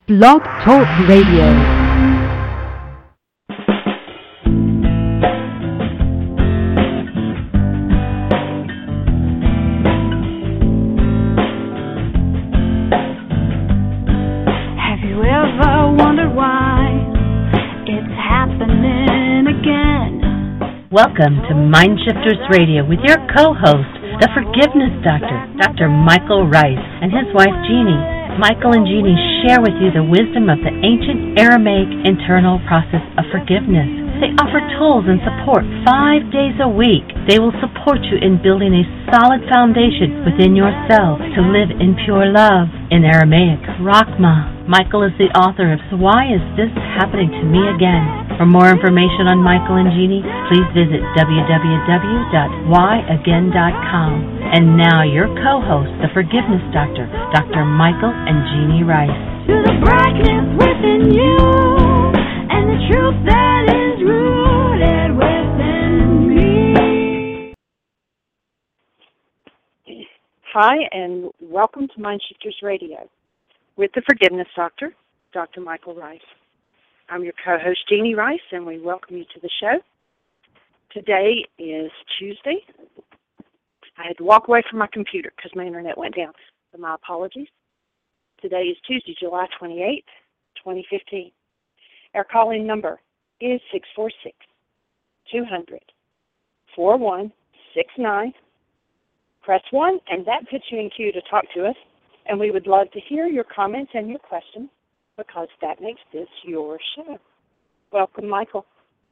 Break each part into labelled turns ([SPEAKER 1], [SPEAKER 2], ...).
[SPEAKER 1] Blog Talk Radio.
[SPEAKER 2] Welcome to Mindshifters Radio with your co-host, the Forgiveness Doctor, Dr. Michael Ryce, and his wife Jeannie. Michael and Jeannie share with you the wisdom of the ancient Aramaic internal process of forgiveness. They offer tools and support 5 days a week. They will support you in building a solid foundation within yourself to live in pure love. In Aramaic, Rachma. Michael is the author of So Why Is This Happening to Me Again? For more information on Michael and Jeannie, please visit www.whyagain.com. And now your co-host, the Forgiveness Doctor, Dr. Michael and Jeannie Ryce.
[SPEAKER 3] To the brightness within you, and the truth that is rooted within me.
[SPEAKER 4] Hi, and welcome to Mindshifters Radio with the Forgiveness Doctor, Dr. Michael Ryce. I'm your co-host, Jeannie Ryce, and we welcome you to the show. Today is Tuesday. I had to walk away from my computer because my internet went down, so my apologies. Today is Tuesday, July 28th, 2015. Our calling number is 646-200-4169. Press 1, and that puts you in queue to talk to us, and we would love to hear your comments and your questions because that makes this your show. Welcome, Michael.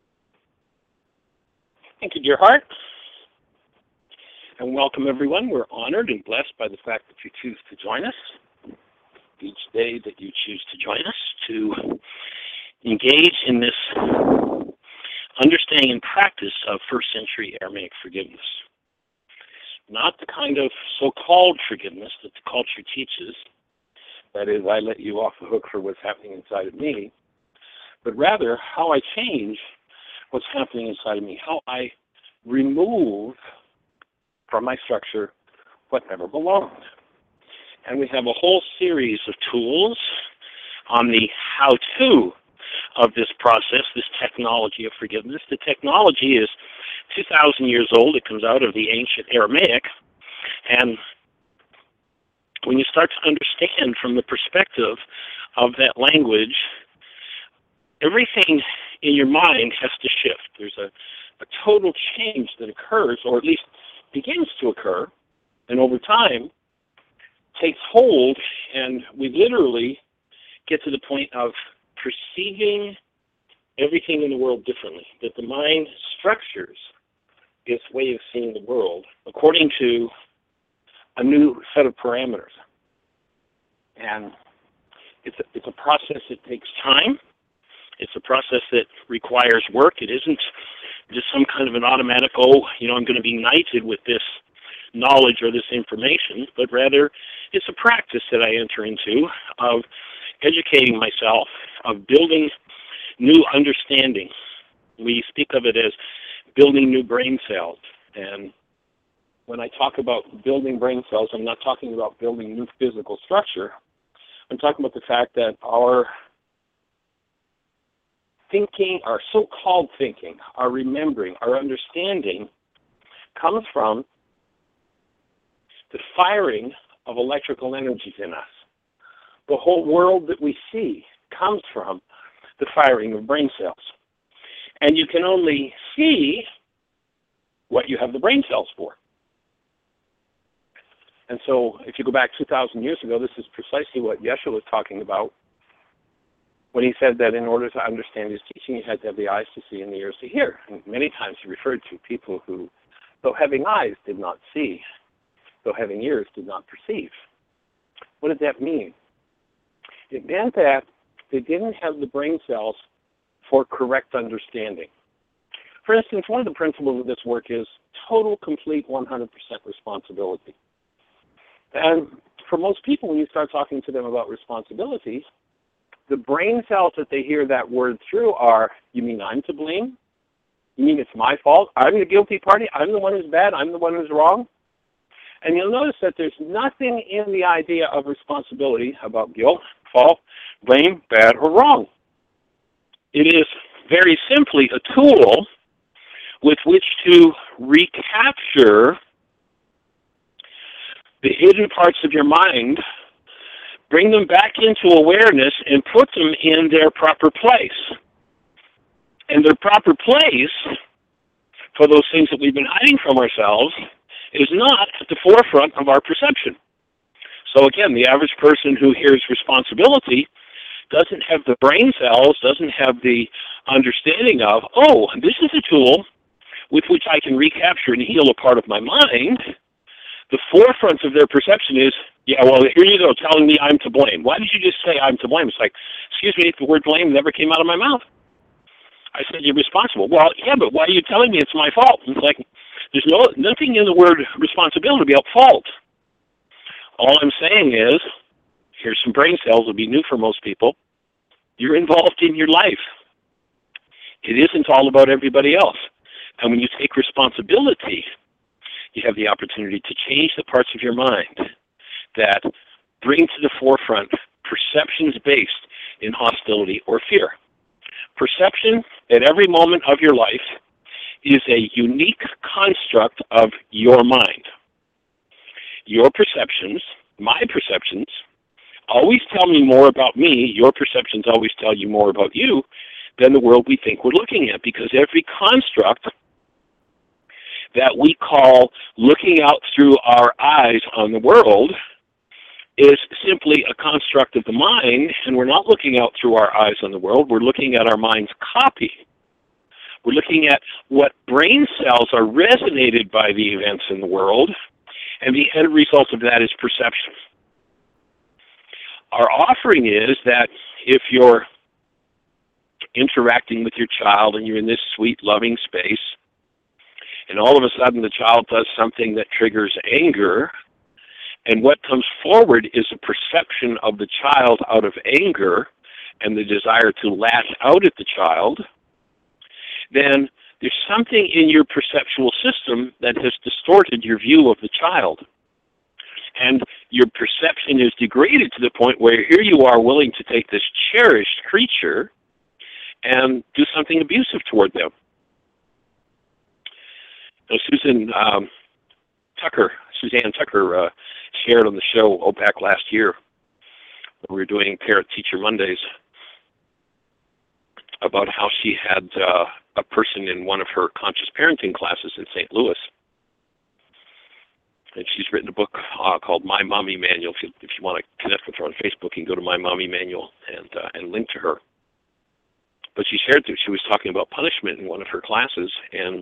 [SPEAKER 5] Thank you, dear heart. And welcome, everyone. We're honored and blessed by the fact that you choose to join us. Each day that you choose to join us to engage in this understanding and practice of first century Aramaic forgiveness. Not the kind of so-called forgiveness that the culture teaches, that is, I let you off the hook for what's happening inside of me, but rather how I change what's happening inside of me, how I remove from my structure what never belonged. And we have a whole series of tools on the how-to of this process, this technology of forgiveness. The technology is 2,000 years old. It comes out of the ancient Aramaic. And when you start to understand from the perspective of that language, everything in your mind has to shift. There's a total change that occurs, or at least begins to occur, and over time takes hold, and we literally get to the point of perceiving everything in the world differently, that the mind structures its way of seeing the world according to a new set of parameters. And it's a process that takes time. It's a process that requires work. It isn't just some kind of an automatic, I'm going to be knighted with this knowledge or this information, but rather it's a practice that I enter into of educating myself, of building new understanding. We speak of it as building new brain cells. And when I talk about building brain cells, I'm not talking about building new physical structure. I'm talking about the fact that our thinking, our so-called thinking, our remembering, our understanding comes from the firing of electrical energies in us. The whole world that we see comes from the firing of brain cells. And you can only see what you have the brain cells for. And so if you go back 2,000 years ago, this is precisely what Yeshua was talking about when he said that in order to understand his teaching, you had to have the eyes to see and the ears to hear. And many times he referred to people who, though having eyes, did not see, though having ears, did not perceive. What did that mean? It meant that they didn't have the brain cells for correct understanding. For instance, one of the principles of this work is total, complete, 100% responsibility. And for most people, when you start talking to them about responsibility, the brain cells that they hear that word through are, you mean I'm to blame? You mean it's my fault? I'm the guilty party? I'm the one who's bad? I'm the one who's wrong? And you'll notice that there's nothing in the idea of responsibility about guilt, fault, blame, bad, or wrong. It is very simply a tool with which to recapture the hidden parts of your mind, bring them back into awareness, and put them in their proper place. And their proper place for those things that we've been hiding from ourselves is not at the forefront of our perception. So again, the average person who hears responsibility doesn't have the brain cells, doesn't have the understanding of, oh, this is a tool with which I can recapture and heal a part of my mind. The forefront of their perception is, yeah, well, here you go, telling me I'm to blame. Why did you just say I'm to blame? It's like, excuse me, the word blame never came out of my mouth. I said, you're responsible. Well, yeah, but why are you telling me it's my fault? It's like, there's nothing in the word responsibility about fault. All I'm saying is, here's some brain cells, it'll be new for most people. You're involved in your life. It isn't all about everybody else. And when you take responsibility, you have the opportunity to change the parts of your mind that bring to the forefront perceptions based in hostility or fear. Perception at every moment of your life is a unique construct of your mind. Your perceptions, my perceptions, always tell me more about me. Your perceptions always tell you more about you than the world we think we're looking at, because every construct that we call looking out through our eyes on the world is simply a construct of the mind, and we're not looking out through our eyes on the world. We're looking at our mind's copy. We're looking at what brain cells are resonated by the events in the world, and the end result of that is perception. Our offering is that if you're interacting with your child and you're in this sweet, loving space, and all of a sudden the child does something that triggers anger, and what comes forward is a perception of the child out of anger and the desire to lash out at the child, then there's something in your perceptual system that has distorted your view of the child. And your perception is degraded to the point where here you are willing to take this cherished creature and do something abusive toward them. Now, Suzanne Tucker shared on the show back last year when we were doing Parent-Teacher Mondays about how she had a person in one of her conscious parenting classes in St. Louis. And she's written a book called My Mommy Manual. If you want to connect with her on Facebook, you can go to My Mommy Manual and link to her. But she shared that she was talking about punishment in one of her classes, and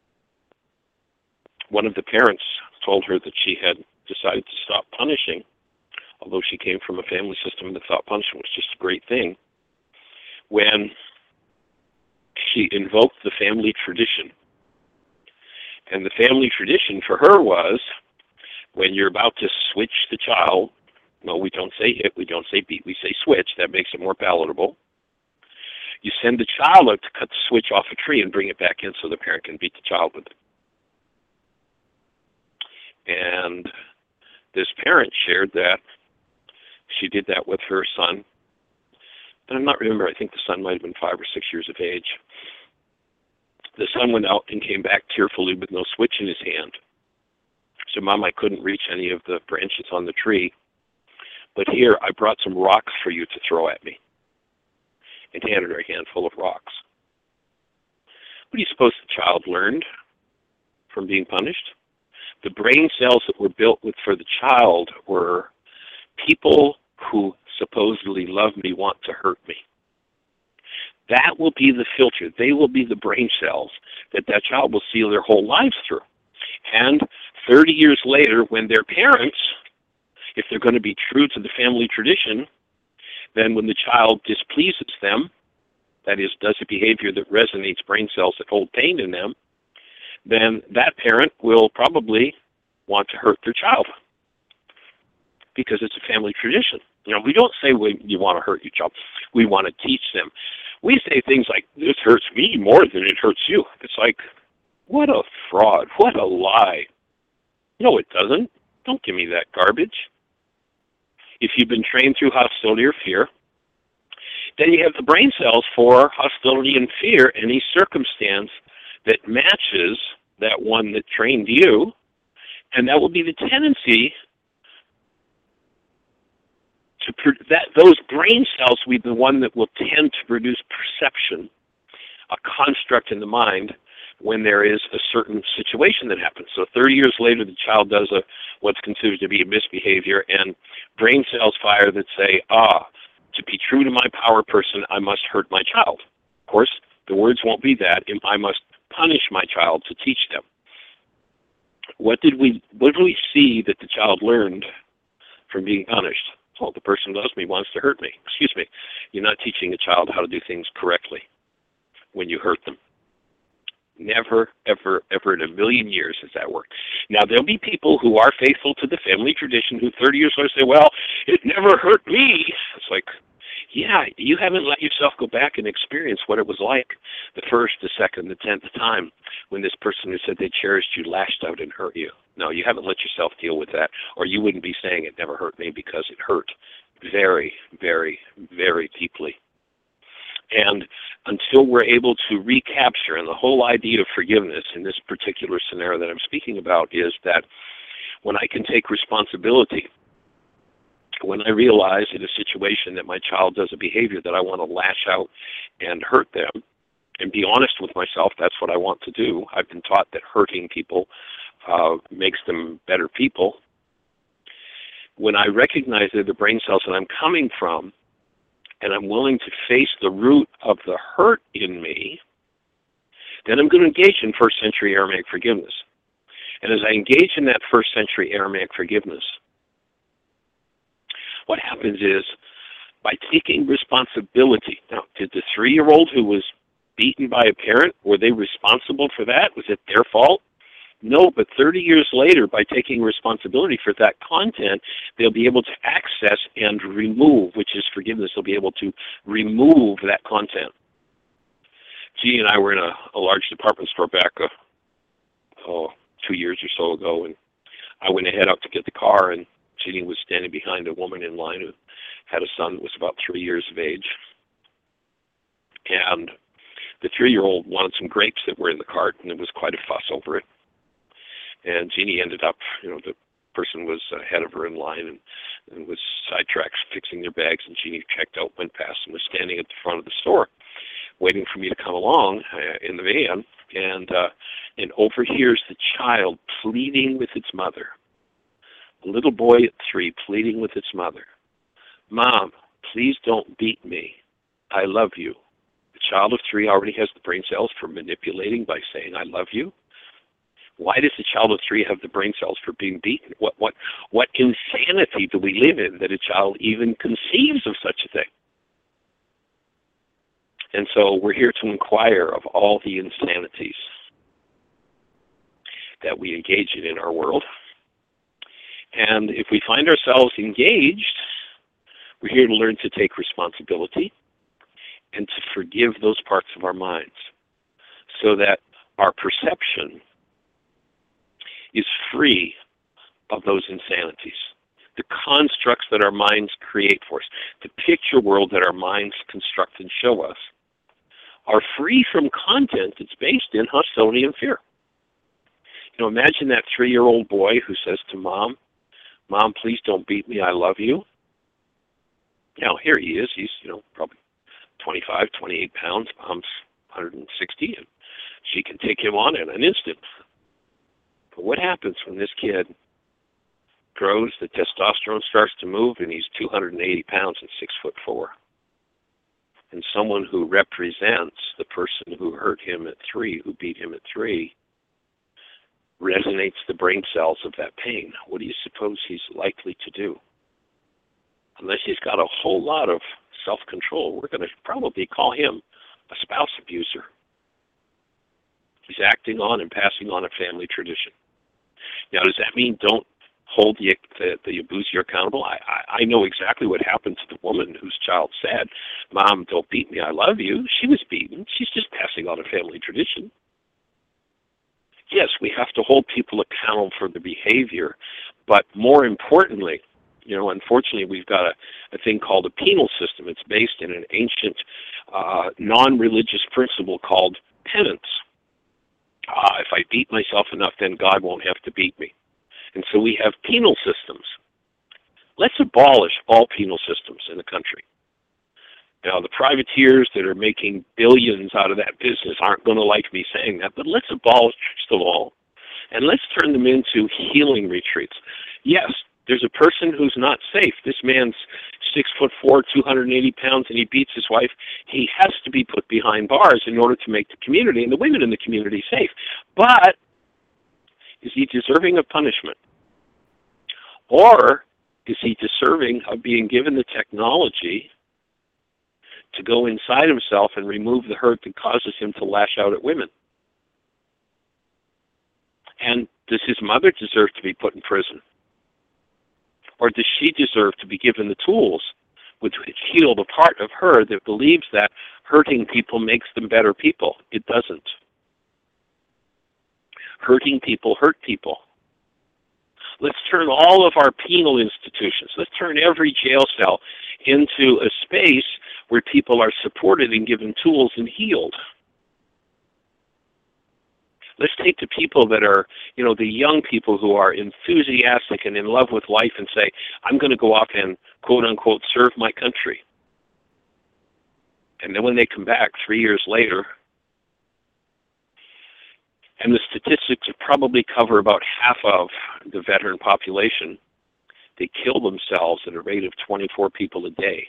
[SPEAKER 5] one of the parents told her that she had decided to stop punishing, although she came from a family system that thought punishment was just a great thing, when she invoked the family tradition. And the family tradition for her was, when you're about to switch the child, no, we don't say hit, we don't say beat, we say switch, that makes it more palatable. You send the child out to cut the switch off a tree and bring it back in so the parent can beat the child with it. And this parent shared that she did that with her son. And I'm not remember, I think the son might have been 5 or 6 years of age. The son went out and came back tearfully with no switch in his hand. So, Mom, I couldn't reach any of the branches on the tree, but here, I brought some rocks for you to throw at me. And handed her a handful of rocks. What do you suppose the child learned from being punished? The brain cells that were built for the child were people who supposedly love me want to hurt me. That will be the filter. They will be the brain cells that child will see their whole lives through. And 30 years later, when their parents, if they're going to be true to the family tradition, then when the child displeases them, that is, does a behavior that resonates brain cells that hold pain in them, then that parent will probably want to hurt their child because it's a family tradition. You know, we don't say you want to hurt your child. We want to teach them. We say things like, this hurts me more than it hurts you. It's like, what a fraud. What a lie. No, it doesn't. Don't give me that garbage. if you've been trained through hostility or fear, then you have the brain cells for hostility and fear, any circumstance that matches that one that trained you, and that will be the tendency to those brain cells will be the one that will tend to produce perception, a construct in the mind, when there is a certain situation that happens. So 30 years later, the child does what's considered to be a misbehavior, and brain cells fire that say, to be true to my power person, I must hurt my child. Of course, the words won't be that. I must punish my child to teach them. What did we see that the child learned from being punished? Oh, the person loves me, wants to hurt me. Excuse me. You're not teaching a child how to do things correctly when you hurt them. Never, ever, ever in a million years has that worked. Now, there'll be people who are faithful to the family tradition who 30 years later say, well, it never hurt me. It's like, yeah, you haven't let yourself go back and experience what it was like the first, the second, the 10th time when this person who said they cherished you lashed out and hurt you. No, you haven't let yourself deal with that, or you wouldn't be saying it never hurt me, because it hurt very, very, very deeply. And until we're able to recapture, and the whole idea of forgiveness in this particular scenario that I'm speaking about is that when I can take responsibility, when I realize in a situation that my child does a behavior that I want to lash out and hurt them, and be honest with myself, that's what I want to do. I've been taught that hurting people makes them better people. When I recognize that the brain cells that I'm coming from, and I'm willing to face the root of the hurt in me, then I'm going to engage in first century Aramaic forgiveness. And as I engage in that first century Aramaic forgiveness, what happens is, by taking responsibility, now, did the 3-year-old who was beaten by a parent, were they responsible for that? Was it their fault? No, but 30 years later, by taking responsibility for that content, they'll be able to access and remove, which is forgiveness. They'll be able to remove that content. Jeannie and I were in a large department store back 2 years or so ago, and I went ahead out to get the car, and Jeannie was standing behind a woman in line who had a son that was about 3 years of age. And the 3-year-old wanted some grapes that were in the cart, and there was quite a fuss over it. And Jeannie ended up, the person was ahead of her in line and was sidetracked fixing their bags, and Jeannie checked out, went past, and was standing at the front of the store waiting for me to come along in the van, and overhears the child pleading with its mother. A little boy at 3 pleading with its mother. Mom, please don't beat me. I love you. The child of 3 already has the brain cells for manipulating by saying, I love you. Why does the child of 3 have the brain cells for being beaten? What insanity do we live in that a child even conceives of such a thing? And so we're here to inquire of all the insanities that we engage in our world. And if we find ourselves engaged, we're here to learn to take responsibility and to forgive those parts of our minds so that our perception is free of those insanities. The constructs that our minds create for us, the picture world that our minds construct and show us, are free from content that's based in hostility and fear. Imagine that 3-year-old boy who says to Mom, Mom, please don't beat me, I love you. Now, here he is, he's, probably 25, 28 pounds, Mom's 160, and she can take him on in an instant. But what happens when this kid grows, the testosterone starts to move, and he's 280 pounds and 6'4"? And someone who represents the person who hurt him at 3, who beat him at 3, resonates the brain cells of that pain. What do you suppose he's likely to do? Unless he's got a whole lot of self-control, we're going to probably call him a spouse abuser. He's acting on and passing on a family tradition. Now, does that mean don't hold the abuser accountable? I know exactly what happened to the woman whose child said, Mom, don't beat me, I love you. She was beaten. She's just passing on a family tradition. Yes, we have to hold people accountable for the behavior, but more importantly, Unfortunately, we've got a thing called a penal system. It's based in an ancient non-religious principle called penance. If I beat myself enough, then God won't have to beat me. And so we have penal systems. Let's abolish all penal systems in the country. Now, the privateers that are making billions out of that business aren't going to like me saying that, but let's abolish them all, and let's turn them into healing retreats. Yes, there's a person who's not safe. This man's 6'4", 280 pounds, and he beats his wife. He has to be put behind bars in order to make the community and the women in the community safe. But is he deserving of punishment? Or is he deserving of being given the technology to go inside himself and remove the hurt that causes him to lash out at women? And does his mother deserve to be put in prison? Or does she deserve to be given the tools which heal the part of her that believes that hurting people makes them better people? It doesn't. Hurting people hurt people. Let's turn all of our penal institutions, let's turn every jail cell into a space where people are supported and given tools and healed. Let's take the people that are, the young people who are enthusiastic and in love with life and say, I'm going to go off and, quote unquote, serve my country. And then when they come back 3 years later, and the statistics probably cover about half of the veteran population, they kill themselves at a rate of 24 people a day.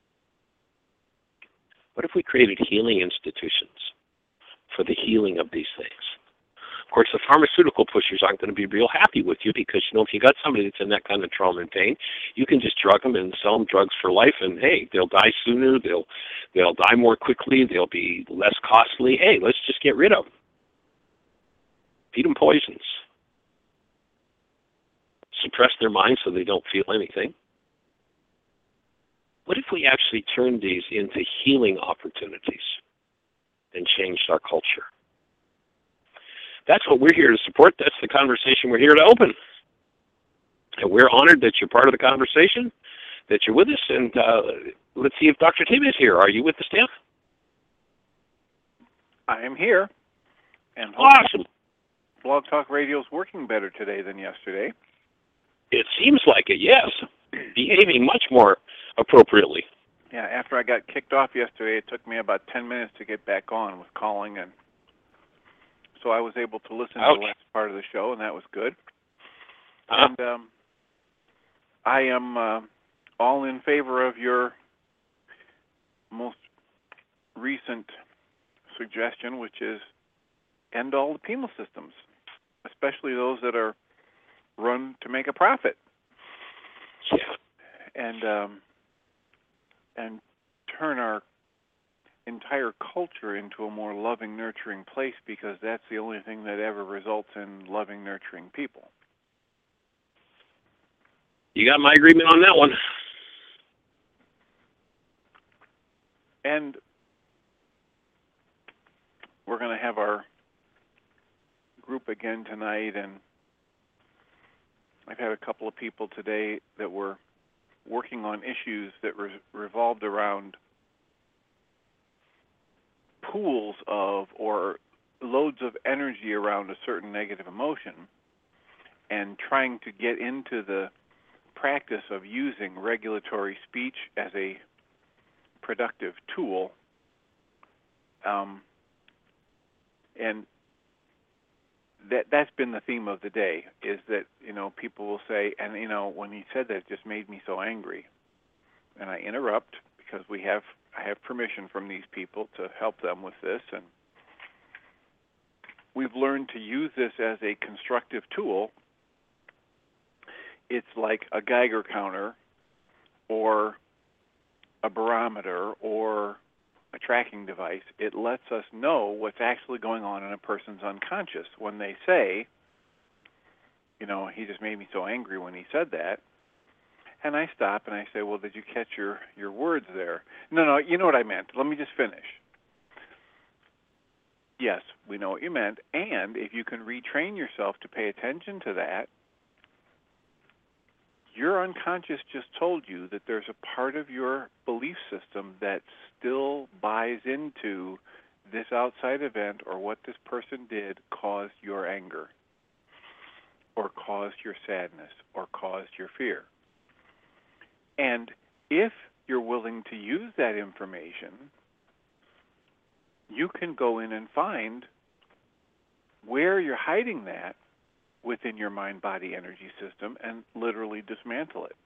[SPEAKER 5] What if we created healing institutions for the healing of these things? Of course, the pharmaceutical pushers aren't going to be real happy with you because, if you got somebody that's in that kind of trauma and pain, you can just drug them and sell them drugs for life, and, hey, they'll die sooner, they'll die more quickly, they'll be less costly. Hey, let's just get rid of them. Feed them poisons. Suppress their minds so they don't feel anything. What if we actually turned these into healing opportunities and changed our culture? That's what we're here to support. That's the conversation we're here to open. And we're honored that you're part of the conversation, that you're with us. And let's see if Dr. Tim is here. Are you with us, Tim?
[SPEAKER 6] I am here. And
[SPEAKER 5] awesome.
[SPEAKER 6] Blog Talk Radio is working better today than yesterday.
[SPEAKER 5] It seems like it, yes. Behaving much more appropriately.
[SPEAKER 6] Yeah, after I got kicked off yesterday, it took me about 10 minutes to get back on with calling, and so I was able to listen to the last part of the show, and that was good. And I am all in favor of your most recent suggestion, which is end all the penal systems, especially those that are run to make a profit.
[SPEAKER 5] Yeah.
[SPEAKER 6] And turn our entire culture into a more loving, nurturing place, because that's the only thing that ever results in loving, nurturing people.
[SPEAKER 5] You got my agreement on that one.
[SPEAKER 6] And we're going to have our group again tonight, and I've had a couple of people today that were working on issues that revolved around pools of or loads of energy around a certain negative emotion, and trying to get into the practice of using regulatory speech as a productive tool. And that's been the theme of the day, is that, people will say, and, when he said that, it just made me so angry. And I interrupt because I have permission from these people to help them with this. And we've learned to use this as a constructive tool. It's like a Geiger counter or a barometer or a tracking device. It lets us know what's actually going on in a person's unconscious. When they say, he just made me so angry when he said that, and I stop and I say, well, did you catch your words there? No, you know what I meant. Let me just finish. Yes, we know what you meant, and if you can retrain yourself to pay attention to that, your unconscious just told you that there's a part of your belief system that still buys into this outside event or what this person did caused your anger, or caused your sadness, or caused your fear. And if you're willing to use that information, you can go in and find where you're hiding that within your mind-body energy system and literally dismantle it.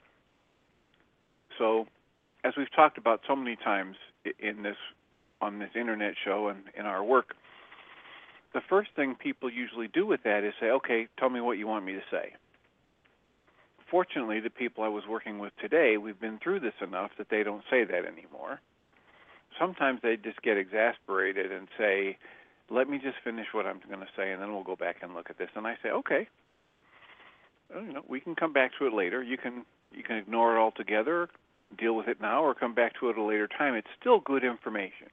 [SPEAKER 6] So, as we've talked about so many times on this internet show and in our work, the first thing people usually do with that is say, okay, tell me what you want me to say. Fortunately, the people I was working with today, we've been through this enough that they don't say that anymore. Sometimes they just get exasperated and say, let me just finish what I'm going to say, and then we'll go back and look at this. And I say, okay, we can come back to it later. You can ignore it altogether, deal with it now, or come back to it at a later time. It's still good information.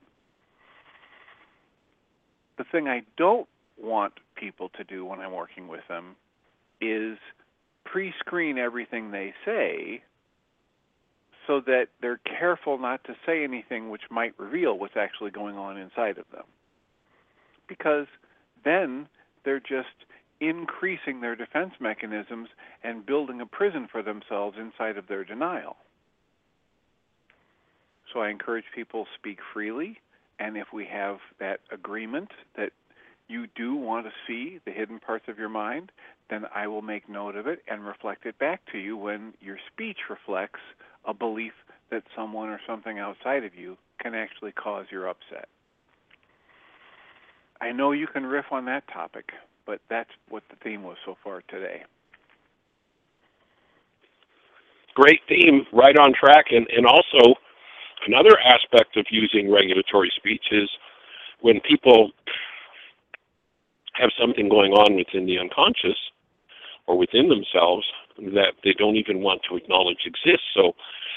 [SPEAKER 6] The thing I don't want people to do when I'm working with them is pre-screen everything they say so that they're careful not to say anything which might reveal what's actually going on inside of them. Because then they're just increasing their defense mechanisms and building a prison for themselves inside of their denial. So I encourage people to speak freely, and if we have that agreement that you do want to see the hidden parts of your mind, then I will make note of it and reflect it back to you when your speech reflects a belief that someone or something outside of you can actually cause your upset. I know you can riff on that topic, but that's what the theme was so far today.
[SPEAKER 5] Great theme, right on track. And also, another aspect of using regulatory speech is when people have something going on within the unconscious or within themselves that they don't even want to acknowledge exists. So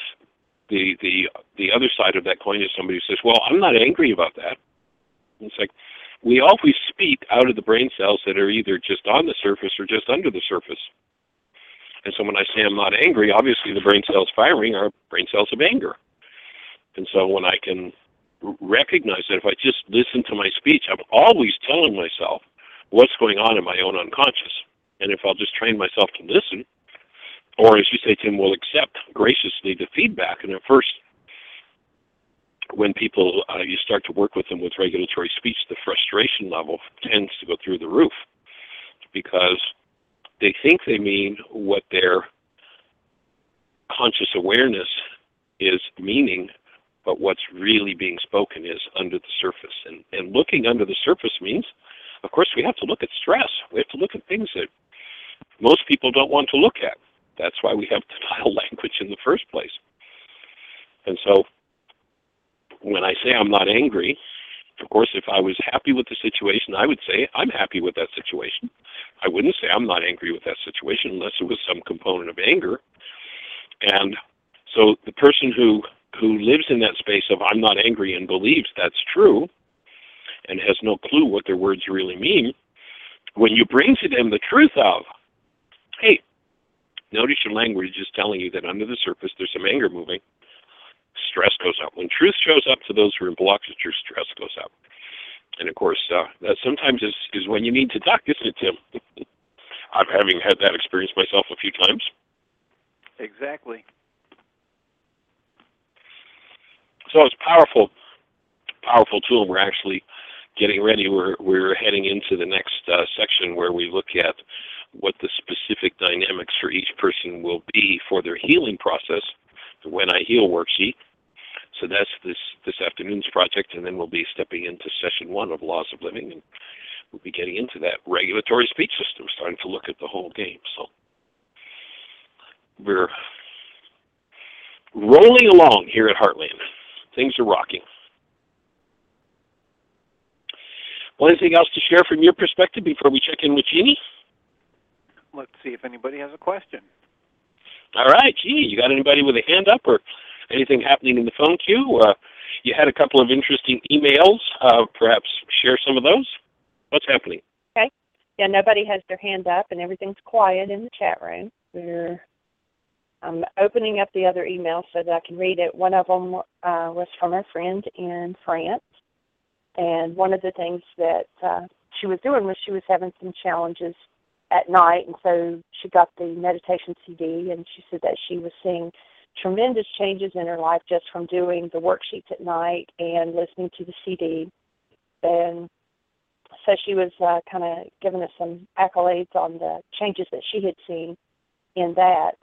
[SPEAKER 5] the other side of that coin is somebody who says, well, I'm not angry about that. And it's like, we always speak out of the brain cells that are either just on the surface or just under the surface. And so when I say I'm not angry, obviously the brain cells firing are brain cells of anger. And so when I can recognize that if I just listen to my speech, I'm always telling myself what's going on in my own unconscious. And if I'll just train myself to listen, or as you say, Tim, will accept graciously the feedback. And at first, when people, you start to work with them with regulatory speech, the frustration level tends to go through the roof because they think they mean what their conscious awareness is meaning, but what's really being spoken is under the surface. And looking under the surface means, of course, we have to look at stress. We have to look at things that most people don't want to look at. That's why we have denial language in the first place. And so when I say I'm not angry, of course, if I was happy with the situation, I would say I'm happy with that situation. I wouldn't say I'm not angry with that situation unless it was some component of anger. And so the person who lives in that space of I'm not angry and believes that's true and has no clue what their words really mean, when you bring to them the truth of, hey, notice your language is telling you that under the surface there's some anger moving, stress goes up. When truth shows up to those who are in blockage, your stress goes up. And of course, that sometimes is when you need to duck, isn't it, Tim? I'm having had that experience myself a few times.
[SPEAKER 6] Exactly.
[SPEAKER 5] So it's powerful tool. We're actually getting ready. We're heading into the next section where we look at what the specific dynamics for each person will be for their healing process, the When I Heal worksheet. So that's this afternoon's project, and then we'll be stepping into session 1 of Laws of Living, and we'll be getting into that regulatory speech system, starting to look at the whole game. So we're rolling along here at Heartland. Things are rocking. Well, anything else to share from your perspective before we check in with Jeannie?
[SPEAKER 6] Let's see if anybody has a question.
[SPEAKER 5] All right, Jeannie, you got anybody with a hand up or anything happening in the phone queue? You had a couple of interesting emails. Perhaps share some of those. What's happening?
[SPEAKER 4] Okay. Yeah, nobody has their hand up, and everything's quiet in the chat room. We're I'm opening up the other emails so that I can read it. One of them was from a friend in France, and one of the things that she was doing was she was having some challenges at night, and so she got the meditation CD, and she said that she was seeing tremendous changes in her life just from doing the worksheets at night and listening to the CD. And so she was kind of giving us some accolades on the changes that she had seen in that.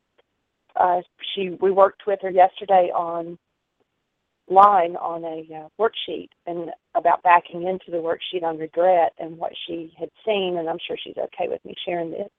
[SPEAKER 4] We worked with her yesterday online on a worksheet and about backing into the worksheet on regret and what she had seen, and I'm sure she's okay with me sharing this.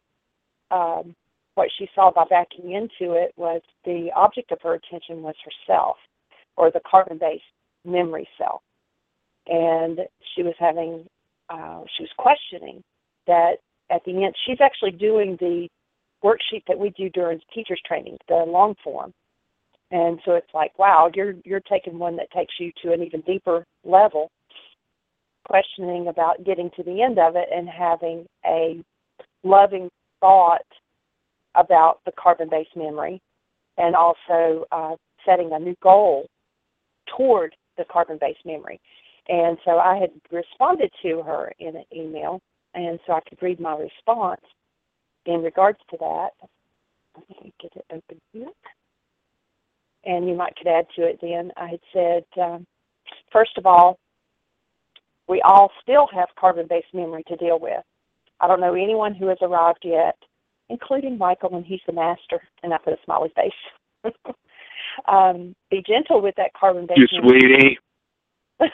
[SPEAKER 4] What she saw by backing into it was the object of her attention was herself, or the carbon-based memory self. And she was questioning that at the end, she's actually doing the worksheet that we do during teacher's training, the long form. And so it's like, wow, you're taking one that takes you to an even deeper level, questioning about getting to the end of it and having a loving thought about the carbon-based memory, and also setting a new goal toward the carbon-based memory. And so I had responded to her in an email, and so I could read my response in regards to that. Let me get it open here. And you might could add to it then. I had said, first of all, we all still have carbon-based memory to deal with. I don't know anyone who has arrived yet, including Michael, and he's the master, and I put a smiley face. Be gentle with that carbon-based memory.
[SPEAKER 5] You sweetie.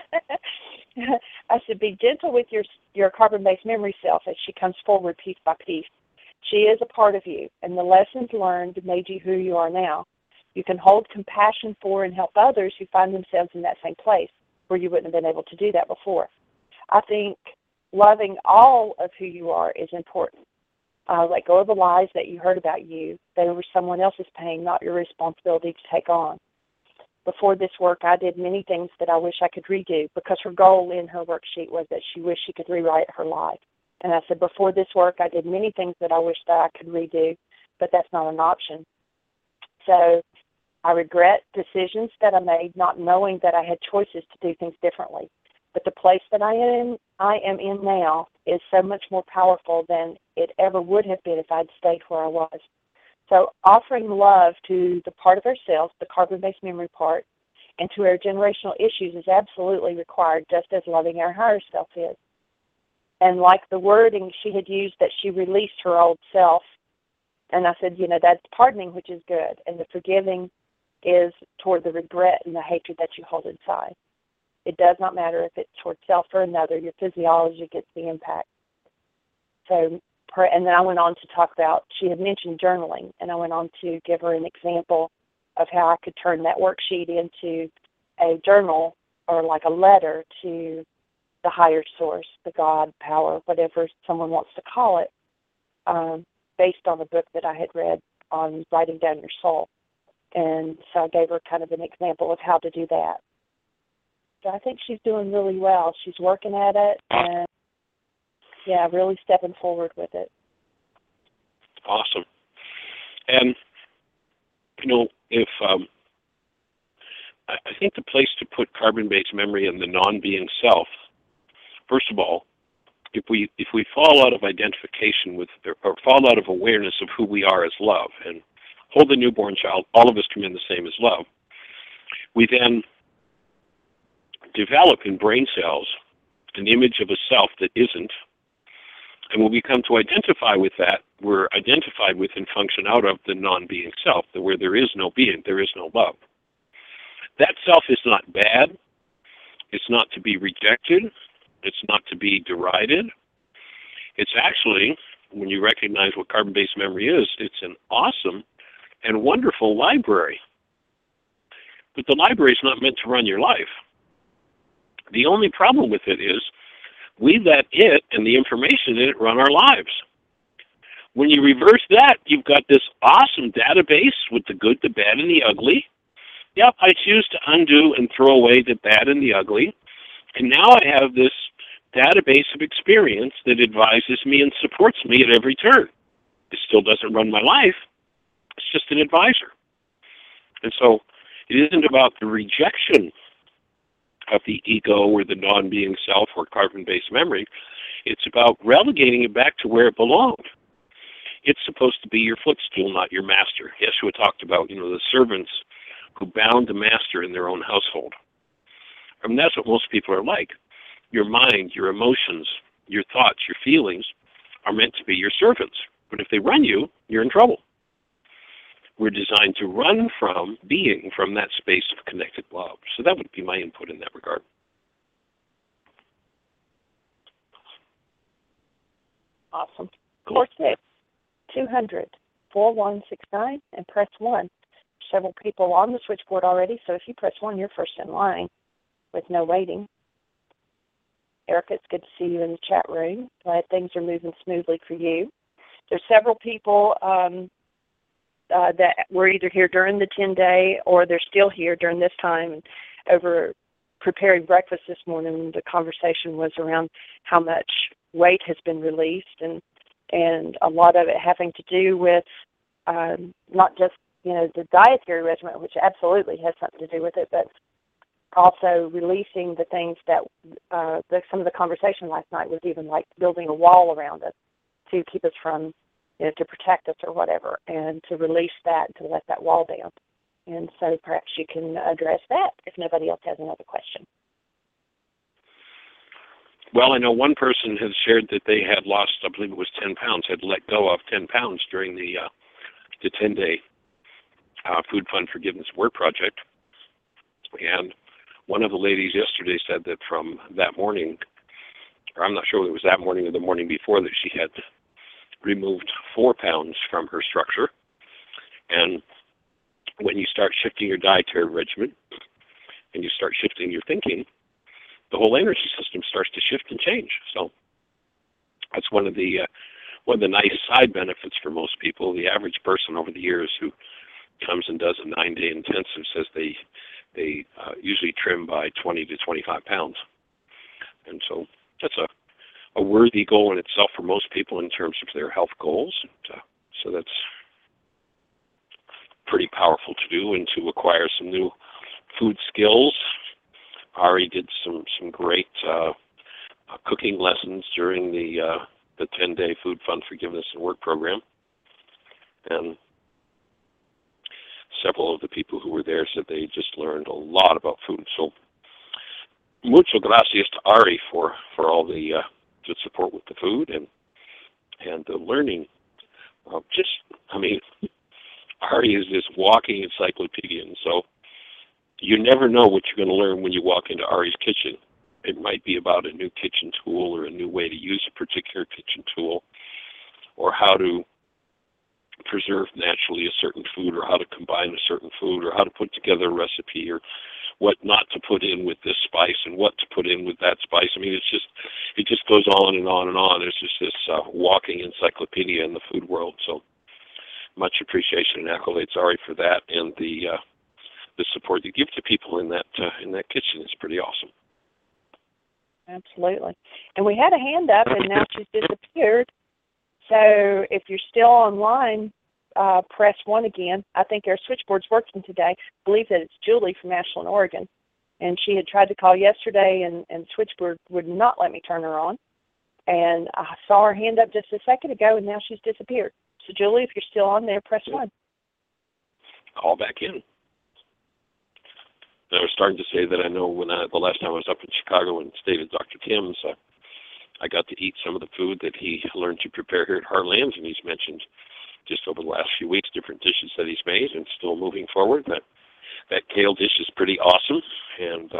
[SPEAKER 4] I said, be gentle with your carbon-based memory self as she comes forward piece by piece. She is a part of you, and the lessons learned made you who you are now. You can hold compassion for and help others who find themselves in that same place where you wouldn't have been able to do that before. I think loving all of who you are is important. Let go of the lies that you heard about you. They were someone else's pain, not your responsibility to take on. Before this work, I did many things that I wish I could redo, because her goal in her worksheet was that she wished she could rewrite her life. And I said, before this work, I did many things that I wish that I could redo, but that's not an option. So I regret decisions that I made, not knowing that I had choices to do things differently. But the place that I am in now is so much more powerful than it ever would have been if I'd stayed where I was. So offering love to the part of ourselves, the carbon-based memory part, and to our generational issues is absolutely required, just as loving our higher self is. And like the wording she had used, that she released her old self, and I said, that's pardoning, which is good, and the forgiving is toward the regret and the hatred that you hold inside. It does not matter if it's toward self or another. Your physiology gets the impact. So, and then I went on to talk about, she had mentioned journaling, and I went on to give her an example of how I could turn that worksheet into a journal, or like a letter to the higher source, the God, power, whatever someone wants to call it, based on a book that I had read on writing down your soul. And so I gave her kind of an example of how to do that. So I think she's doing really well. She's working at it, and really stepping forward with it.
[SPEAKER 5] Awesome. And, if I think the place to put carbon-based memory in the non-being self, first of all, if we fall out of identification with, or fall out of awareness of who we are as love, and hold the newborn child, all of us come in the same as love, we then develop in brain cells an image of a self that isn't. And when we come to identify with that, we're identified with and function out of the non-being self, where there is no being, there is no love. That self is not bad. It's not to be rejected. It's not to be derided. It's actually, when you recognize what carbon-based memory is, it's an awesome and wonderful library. But the library is not meant to run your life. The only problem with it is we let it and the information in it run our lives. When you reverse that, you've got this awesome database with the good, the bad, and the ugly. Yep, I choose to undo and throw away the bad and the ugly. And now I have this database of experience that advises me and supports me at every turn. It still doesn't run my life, It's just an advisor. And so it isn't about the rejection of the ego or the non-being self or carbon-based memory. It's about relegating it back to where it belonged. It's supposed to be your footstool, not your master. Yeshua talked about, the servants who bound the master in their own household. I mean, that's what most people are like. Your mind, your emotions, your thoughts, your feelings are meant to be your servants. But if they run you, you're in trouble. We're designed to run from being from that space of connected love. So that would be my input in that regard.
[SPEAKER 4] Awesome. 46-200-4169 and press 1. Several people on the switchboard already, so if you press 1, you're first in line with no waiting. Erica, it's good to see you in the chat room. Glad things are moving smoothly for you. There's several people that were either here during the 10-day or they're still here during this time. Over preparing breakfast this morning, the conversation was around how much weight has been released, and a lot of it having to do with not just the dietary regimen, which absolutely has something to do with it, but also releasing the things that some of the conversation last night was even like building a wall around us to keep us from, to protect us or whatever, and to release that, to let that wall down. And so perhaps you can address that if nobody else has another question.
[SPEAKER 5] Well, I know one person has shared that they had lost, I believe it was 10 pounds, had let go of 10 pounds during the 10-day Food Fund Forgiveness Work Project. And one of the ladies yesterday said that from that morning, or I'm not sure whether it was that morning or the morning before, that she had removed 4 pounds from her structure. And when you start shifting your dietary regimen and you start shifting your thinking, the whole energy system starts to shift and change. So that's one of the nice side benefits for most people. The average person over the years who comes and does a 9-day intensive says they usually trim by 20 to 25 pounds. And so that's a worthy goal in itself for most people in terms of their health goals. So that's pretty powerful to do and to acquire some new food skills. Ari did some great cooking lessons during the 10-day Food Fund Forgiveness and Work program. And several of the people who were there said they just learned a lot about food. So mucho gracias to Ari for all the support with the food and the learning. Ari is this walking encyclopedia, and so you never know what you're going to learn when you walk into Ari's kitchen. It might be about a new kitchen tool or a new way to use a particular kitchen tool, or how to preserve naturally a certain food, or how to combine a certain food, or how to put together a recipe, or what not to put in with this spice and what to put in with that spice. I mean, it just goes on and on and on. There's just this walking encyclopedia in the food world. So much appreciation and accolades, Ari, for that, and the support you give to people in that kitchen is pretty awesome.
[SPEAKER 4] Absolutely. And we had a hand up, and now she's disappeared. So if you're still online, press 1 again. I think our switchboard's working today. I believe that it's Julie from Ashland, Oregon. And she had tried to call yesterday, and switchboard would not let me turn her on. And I saw her hand up just a second ago, and now she's disappeared. So, Julie, if you're still on there, press 1.
[SPEAKER 5] Call back in. And I was starting to say that I know when the last time I was up in Chicago and stayed at Dr. Tim's, I got to eat some of the food that he learned to prepare here at Heartlands, and he's mentioned just over the last few weeks different dishes that he's made and still moving forward. That kale dish is pretty awesome, and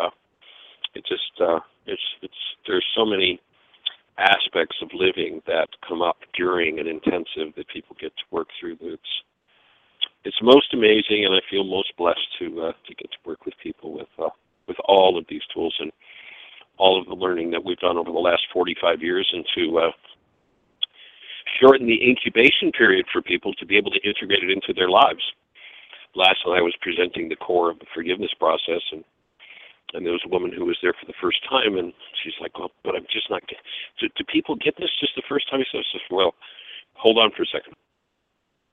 [SPEAKER 5] there's so many aspects of living that come up during an intensive that people get to work through. It's most amazing, and I feel most blessed to get to work with people with all of these tools and all of the learning that we've done over the last 45 years, and to shorten the incubation period for people to be able to integrate it into their lives. Last night I was presenting the core of the forgiveness process, and there was a woman who was there for the first time, and she's like, well, but I'm just not getting... Do people get this just the first time? I said, well, hold on for a second.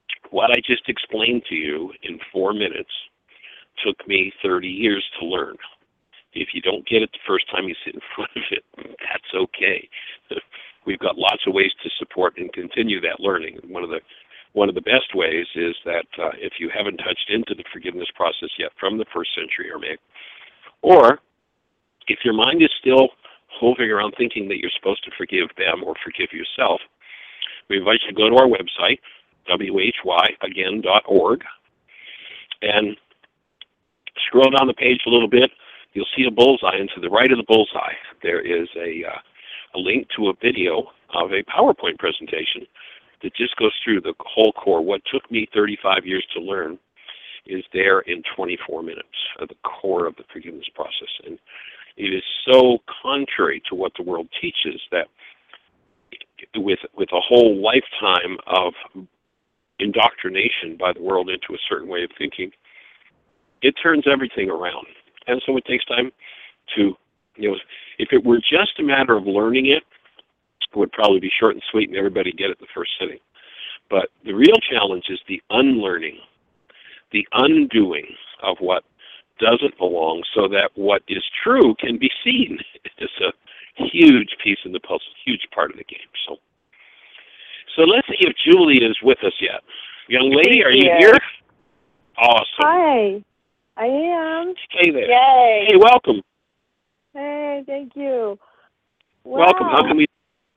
[SPEAKER 5] What I just explained to you in 4 minutes took me 30 years to learn. If you don't get it the first time you sit in front of it, that's okay. We've got lots of ways to support and continue that learning. One of the best ways is that if you haven't touched into the forgiveness process yet from the first century Aramaic, or if your mind is still hovering around thinking that you're supposed to forgive them or forgive yourself, we invite you to go to our website, whyagain.org, and scroll down the page a little bit. You'll see a bullseye, and to the right of the bullseye, there is a link to a video of a PowerPoint presentation that just goes through the whole core. What took me 35 years to learn is there in 24 minutes, the core of the forgiveness process. And it is so contrary to what the world teaches that with a whole lifetime of indoctrination by the world into a certain way of thinking, it turns everything around. And so it takes time to, if it were just a matter of learning it, it would probably be short and sweet and everybody get it the first sitting. But the real challenge is the unlearning, the undoing of what doesn't belong so that what is true can be seen. It's a huge piece in the puzzle, huge part of the game. So let's see if Julie is with us yet. Young lady, are you here? Awesome.
[SPEAKER 7] Hi, I am.
[SPEAKER 5] Stay there.
[SPEAKER 7] Yay.
[SPEAKER 5] Hey, welcome.
[SPEAKER 7] Hey, thank you. Wow.
[SPEAKER 5] Welcome. How can we?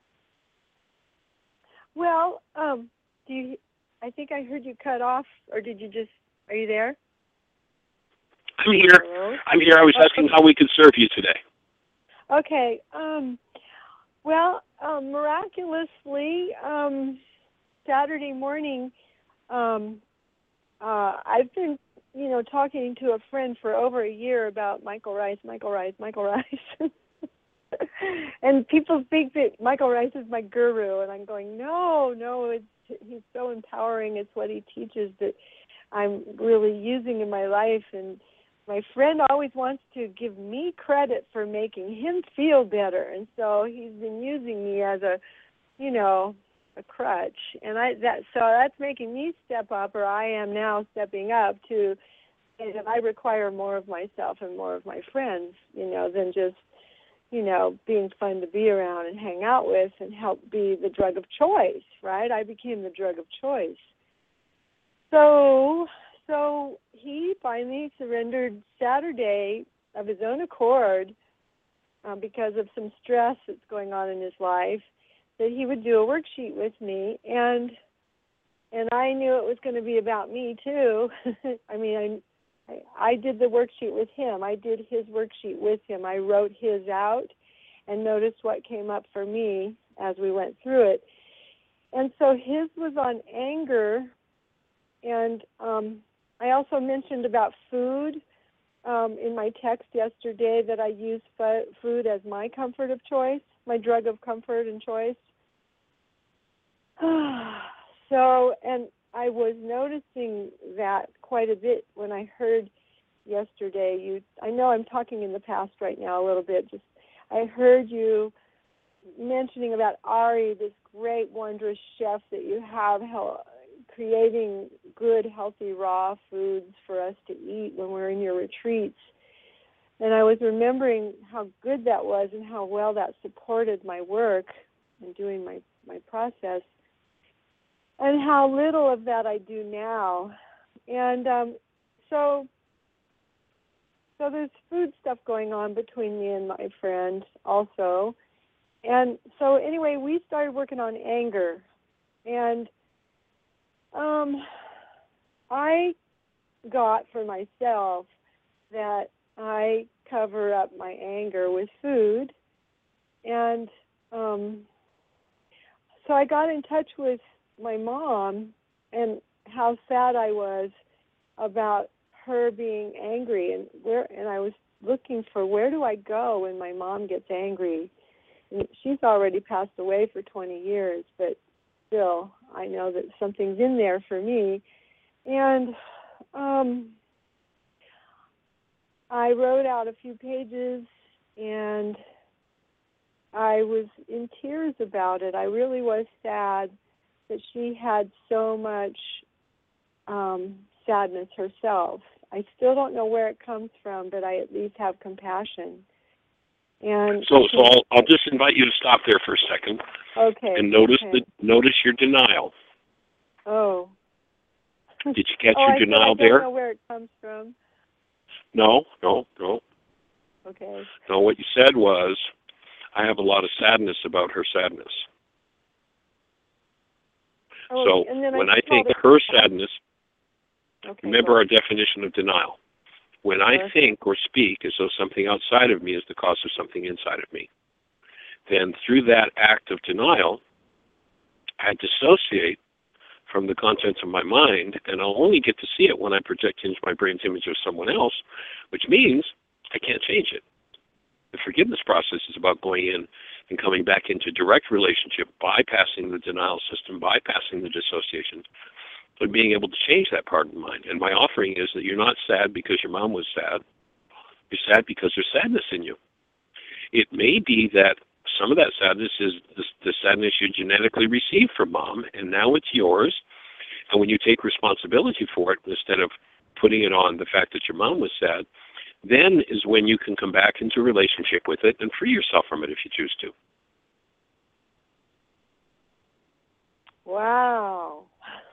[SPEAKER 7] Well, I think I heard you cut off, or are you there?
[SPEAKER 5] I'm here.
[SPEAKER 7] Hello?
[SPEAKER 5] I'm here. I was asking how we could serve you today.
[SPEAKER 7] Okay. Miraculously, Saturday morning, I've been, talking to a friend for over a year about Michael Rice. And people think that Michael Rice is my guru, and I'm going, no, he's so empowering. It's what he teaches that I'm really using in my life. And my friend always wants to give me credit for making him feel better, and so he's been using me as a crutch. And that's making me step up, or I am now stepping up to say that I require more of myself and more of my friends, than just being fun to be around and hang out with and help be the drug of choice, right? I became the drug of choice. So he finally surrendered Saturday of his own accord because of some stress that's going on in his life, that he would do a worksheet with me, and I knew it was going to be about me too. I did the worksheet with him. I did his worksheet with him. I wrote his out and noticed what came up for me as we went through it. And so his was on anger, and I also mentioned about food in my text yesterday, that I use food as my comfort of choice, my drug of comfort and choice. And I was noticing that quite a bit when I heard yesterday. I know I'm talking in the past right now a little bit. I heard you mentioning about Ari, this great, wondrous chef that you have, creating good, healthy, raw foods for us to eat when we're in your retreats. And I was remembering how good that was and how well that supported my work and doing my process, and how little of that I do now. And so there's food stuff going on between me and my friend also. And so anyway, we started working on anger. And I got for myself that I cover up my anger with food. And so I got in touch with my mom and how sad I was about her being angry, and I was looking for, where do I go when my mom gets angry? And she's already passed away for 20 years, but still I know that something's in there for me. And I wrote out a few pages, and I was in tears about it. I really was sad that she had so much sadness herself. I still don't know where it comes from, but I at least have compassion. And
[SPEAKER 5] so I'll just invite you to stop there for a second.
[SPEAKER 7] Okay.
[SPEAKER 5] And notice your denial.
[SPEAKER 7] Oh.
[SPEAKER 5] Did you catch your denial there?
[SPEAKER 7] I don't know where it comes from.
[SPEAKER 5] No.
[SPEAKER 7] Okay.
[SPEAKER 5] No, what you said was, I have a lot of sadness about her sadness.
[SPEAKER 7] Oh,
[SPEAKER 5] so
[SPEAKER 7] and then
[SPEAKER 5] when I think her sadness, remember our
[SPEAKER 7] ahead.
[SPEAKER 5] definition of denial. When I think or speak as though something outside of me is the cause of something inside of me, then through that act of denial, I dissociate from the contents of my mind, and I'll only get to see it when I project into my brain's image of someone else, which means I can't change it. The forgiveness process is about going in and coming back into direct relationship, bypassing the denial system, bypassing the dissociation, but being able to change that part of the mind. And my offering is that you're not sad because your mom was sad. You're sad because there's sadness in you. It may be that some of that sadness is the sadness you genetically received from mom, and now it's yours. And when you take responsibility for it, instead of putting it on the fact that your mom was sad, then is when you can come back into a relationship with it and free yourself from it if you choose to.
[SPEAKER 7] Wow.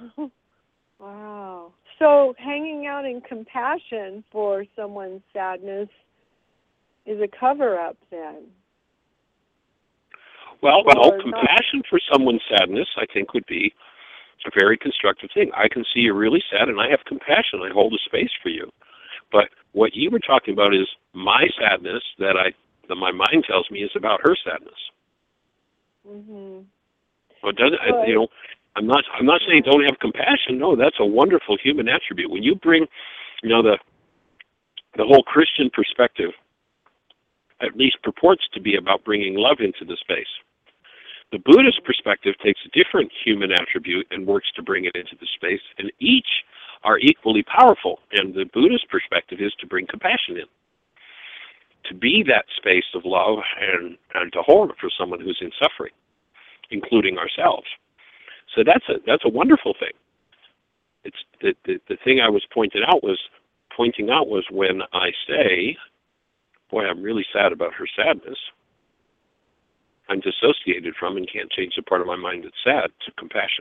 [SPEAKER 7] Wow. So hanging out in compassion for someone's sadness is a cover-up then?
[SPEAKER 5] Well, compassion for someone's sadness, I think, would be a very constructive thing. I can see you're really sad, and I have compassion. I hold a space for you. But what you were talking about is my sadness that my mind tells me is about her sadness.
[SPEAKER 7] Mm-hmm.
[SPEAKER 5] Well, I'm not saying don't have compassion. No, that's a wonderful human attribute. When you bring, the whole Christian perspective, at least purports to be about bringing love into the space. The Buddhist perspective takes a different human attribute and works to bring it into the space, and each are equally powerful. And the Buddhist perspective is to bring compassion in, to be that space of love and to hold it for someone who's in suffering, including ourselves. So that's a wonderful thing. It's the thing I was pointing out was when I say, boy, I'm really sad about her sadness, I'm dissociated from and can't change the part of my mind that's sad to compassion.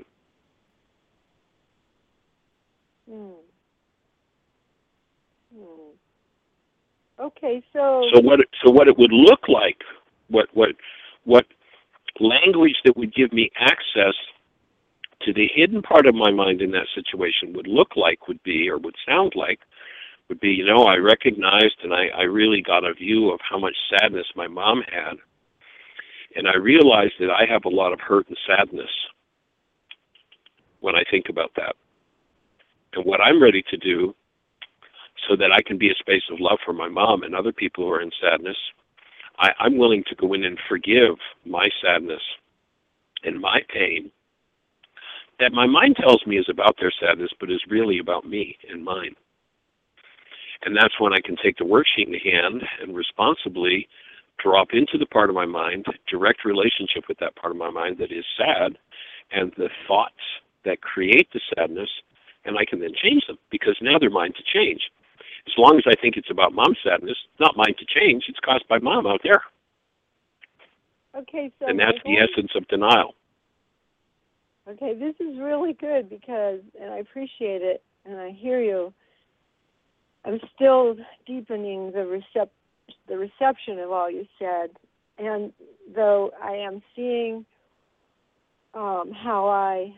[SPEAKER 7] Okay, so
[SPEAKER 5] what it would look like, what language that would give me access to the hidden part of my mind in that situation would look like, would be, or would sound like, would be, I recognized and I really got a view of how much sadness my mom had. And I realized that I have a lot of hurt and sadness when I think about that. And what I'm ready to do so that I can be a space of love for my mom and other people who are in sadness, I'm willing to go in and forgive my sadness and my pain that my mind tells me is about their sadness, but is really about me and mine. And that's when I can take the worksheet in hand and responsibly drop into the part of my mind, direct relationship with that part of my mind that is sad, and the thoughts that create the sadness, and I can then change them, because now they're mine to change. As long as I think it's about mom's sadness, not mine to change, it's caused by mom out there.
[SPEAKER 7] Okay, so
[SPEAKER 5] and that's the essence of denial.
[SPEAKER 7] Okay, this is really good because, and I appreciate it, and I hear you. I'm still deepening the reception of all you said, and though I am seeing how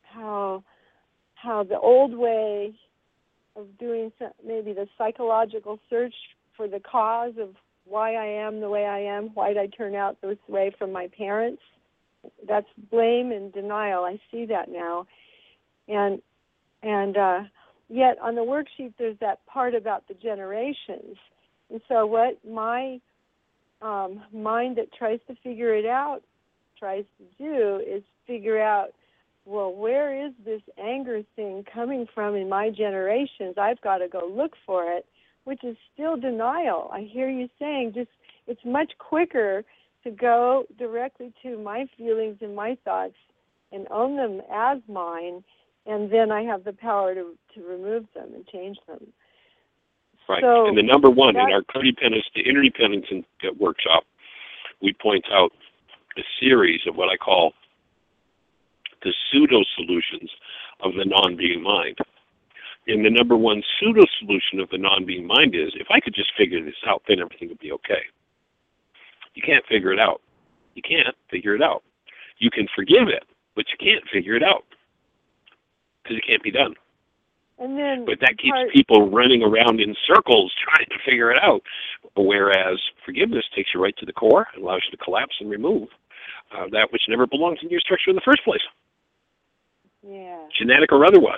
[SPEAKER 7] the old way of doing maybe the psychological search for the cause of why I am the way I am, why did I turn out this way from my parents, that's blame and denial. I see that now, and yet on the worksheet there's that part about the generations. And so what my mind that tries to figure it out tries to do is figure out, well, where is this anger thing coming from in my generations? I've got to go look for it, which is still denial. I hear you saying just it's much quicker to go directly to my feelings and my thoughts and own them as mine and then I have the power to remove them and change them.
[SPEAKER 5] Right.
[SPEAKER 7] So
[SPEAKER 5] and the number one in our codependence to interdependence workshop, we point out a series of what I call the pseudo-solutions of the non-being mind. And the number one pseudo-solution of the non-being mind is, if I could just figure this out, then everything would be okay. You can't figure it out. You can't figure it out. You can forgive it, but you can't figure it out because it can't be done.
[SPEAKER 7] And then
[SPEAKER 5] but that keeps people running around in circles trying to figure it out, whereas forgiveness takes you right to the core and allows you to collapse and remove that which never belonged in your structure in the first place.
[SPEAKER 7] Yeah.
[SPEAKER 5] Genetic or otherwise.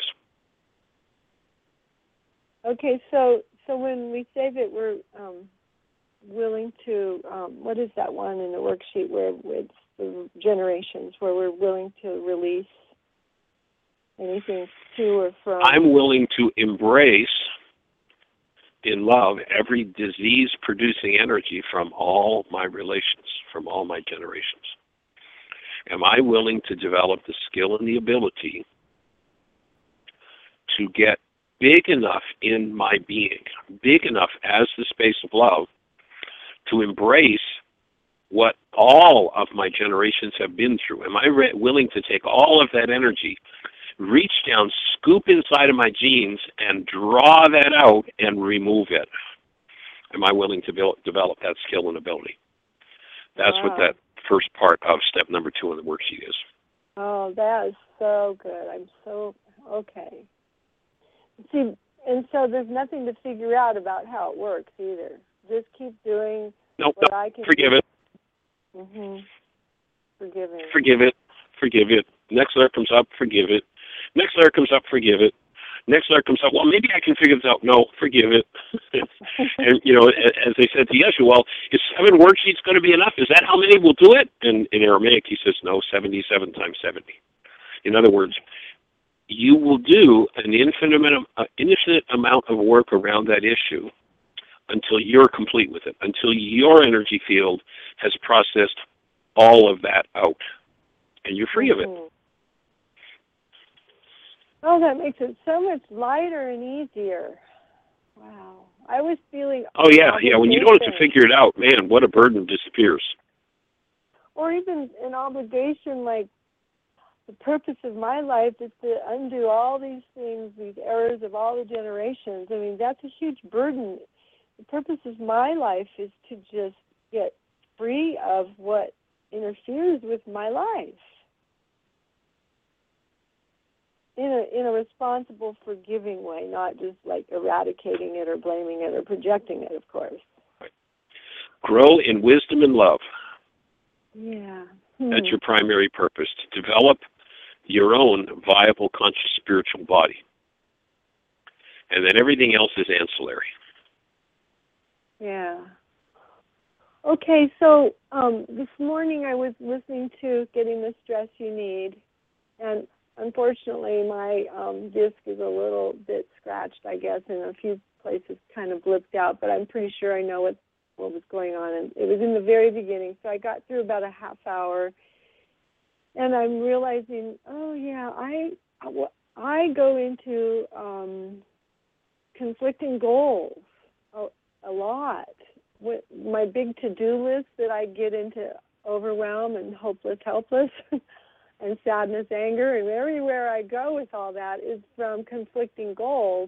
[SPEAKER 7] Okay, so when we say that we're willing to, what is that one in the worksheet where it's the generations, where we're willing to release anything to or from?
[SPEAKER 5] I'm willing to embrace, in love, every disease-producing energy from all my relations, from all my generations. Am I willing to develop the skill and the ability to get big enough in my being, big enough as the space of love, to embrace what all of my generations have been through? Am I willing to take all of that energy, reach down, scoop inside of my genes, and draw that out and remove it? Am I willing to develop that skill and ability? That's what that first part of step number 2 on the worksheet is.
[SPEAKER 7] Oh, that is so good. I'm so, okay. See, and so there's nothing to figure out about how it works either. Just keep doing what I can
[SPEAKER 5] forgive
[SPEAKER 7] do.
[SPEAKER 5] it.
[SPEAKER 7] Mm-hmm. Forgiving.
[SPEAKER 5] Forgive it. Forgive it. Next letter comes up, forgive it. Next letter comes up, forgive it. Next letter comes up, well, maybe I can figure this out. No, forgive it. And, you know, as they said to Yeshua, well, is 7 worksheets going to be enough? Is that how many will do it? And in Aramaic, he says, no, 77 times 70. In other words, you will do an infinite amount of work around that issue until you're complete with it, until your energy field has processed all of that out, and you're free of it.
[SPEAKER 7] Oh, that makes it so much lighter and easier. Wow. I was feeling...
[SPEAKER 5] Oh, yeah. When you don't have to figure it out, man, what a burden disappears.
[SPEAKER 7] Or even an obligation like the purpose of my life is to undo all these things, these errors of all the generations. I mean, that's a huge burden. The purpose of my life is to just get free of what interferes with my life in a responsible, forgiving way, not just like eradicating it or blaming it or projecting it, of course.
[SPEAKER 5] Right. Grow in wisdom and love.
[SPEAKER 7] Yeah.
[SPEAKER 5] That's your primary purpose, to develop your own viable, conscious, spiritual body. And then everything else is ancillary.
[SPEAKER 7] Yeah. Okay, so this morning I was listening to Getting the Stress You Need, and unfortunately my disc is a little bit scratched, I guess, and a few places kind of blipped out, but I'm pretty sure I know what was going on. And it was in the very beginning, so I got through about a half hour, and I'm realizing, oh yeah, I go into conflicting goals a lot. My big to-do list that I get into overwhelm and hopeless, helpless, and sadness, anger, and everywhere I go with all that is from conflicting goals.